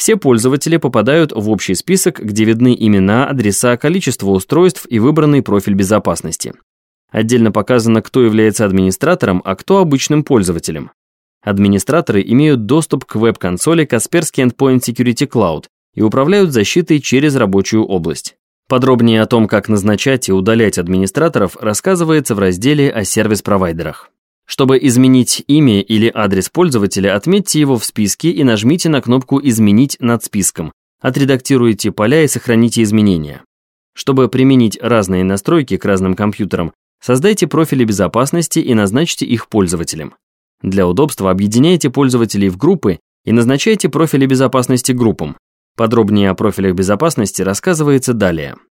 Все пользователи попадают в общий список, где видны имена, адреса, количество устройств и выбранный профиль безопасности. Отдельно показано, кто является администратором, а кто обычным пользователем. Администраторы имеют доступ к веб-консоли Kaspersky Endpoint Security Cloud и управляют защитой через рабочую область. Подробнее о том, как назначать и удалять администраторов, рассказывается в разделе о сервис-провайдерах. Чтобы изменить имя или адрес пользователя, отметьте его в списке и нажмите на кнопку «Изменить над списком». Отредактируйте поля и сохраните изменения. Чтобы применить разные настройки к разным компьютерам, создайте профили безопасности и назначьте их пользователям. Для удобства объединяйте пользователей в группы и назначайте профили безопасности группам. Подробнее о профилях безопасности рассказывается далее.